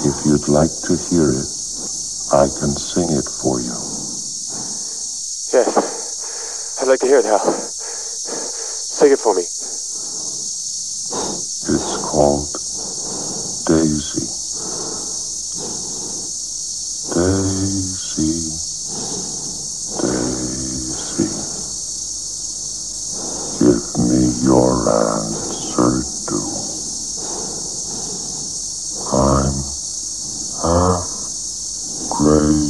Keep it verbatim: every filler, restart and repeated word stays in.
If you'd like to hear it, I can sing it for you. Yes, I'd like to hear it, Hal. Sing it for me. It's called Daisy. Daisy, Daisy, give me your answer, do. I'm half crazy.